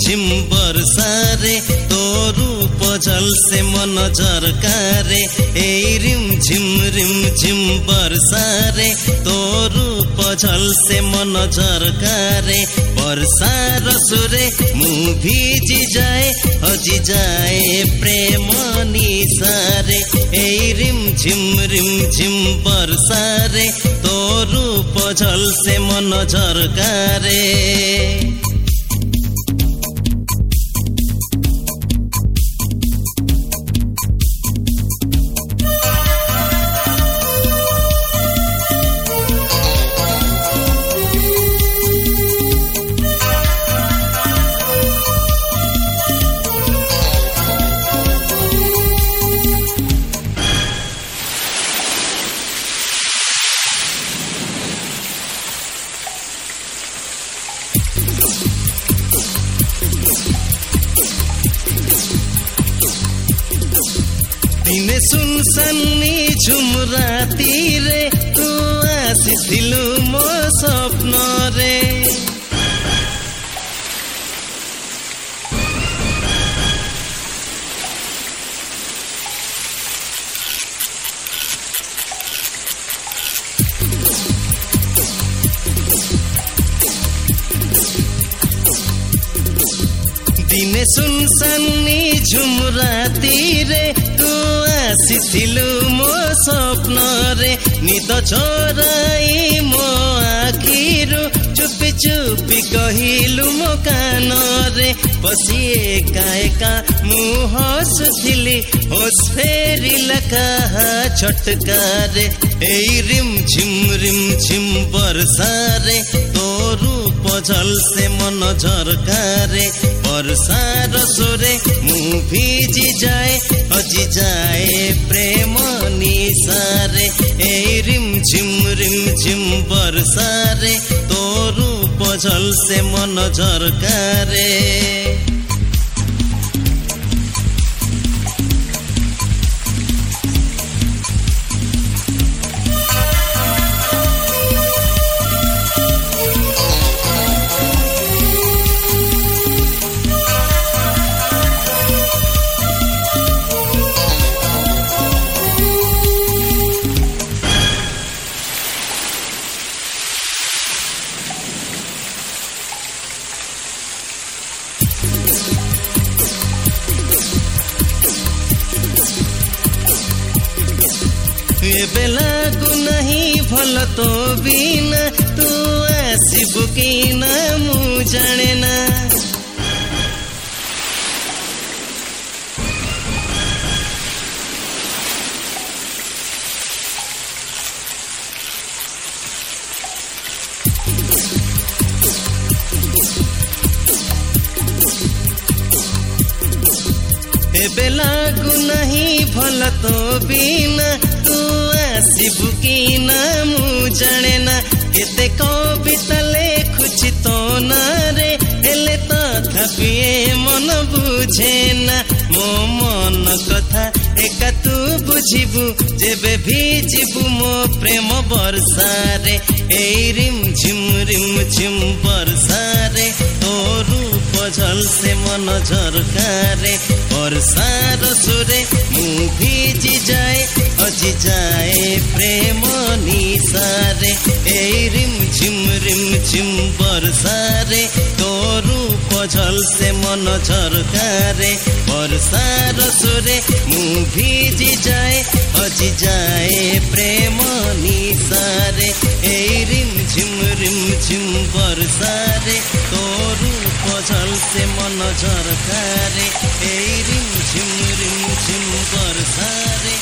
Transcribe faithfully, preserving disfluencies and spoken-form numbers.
झिम बरसारे तो रूप जल से मन झरकारे। ए रिम झिम रिम झिम बरसारे तो रूप जल से मन झरकारे। बरसा रसुरे मुँह भीजी जाए हजी जाए प्रेम निसारे। ए रिम झिम रिम झिम बरसारे तो रूप जल से मन झरकारे। दिने सुनसानी झुमरा तीरे तू आसिथिलु मो स्वप्न रे। दिने सुनसानी झुमरा तीरे तू आसिथिलु मो स्वप्न रे। निद चोराई मो आखिरु चुपी चुपी कहिलु मो कान रे। बसी एका एका मु हसुथिली होस फेरिला कहा छटकारे। ए रिम झिम रिम झिम बरसारे तो रूप जल से मन झरकारे। बरसा रसोरे मुँह भीजी जाए हजी जाए प्रेम निसारे। ए रिम झिम रिम झिम बरसारे तो रूप जल से मन झरकारे। ए बेला को नहीं भल तो बिना तू आसिबु कि ना मु जाने ना। ए बेला को नहीं भल तो बिना तू आसिबु कि ना मु जाने ना। केते कविता लेखुछि तो ना रे हेले तथापि मन बुझे ना। मो मन कथा एका तू बुझिबु जेबे भिजिबु मो प्रेम बरसारे। ए रिम झिम रिम झिम बरसारे तो रूप जल से मन झरकारे। बरसा रसुरे मुँह भीजी जाए हजी जाए प्रेम निसारे। ए रिम झिम रिम झिम बरसारे तो रूप जल से मन झरकारे। बरसा रसुरे मुँह भीजी जाए हजी जाए प्रेम निसारे। ए रिम झिम रिम झिम बरसारे तो रूप जल से मन झरकारे। ए रिम झिम रिम झिम बरसारे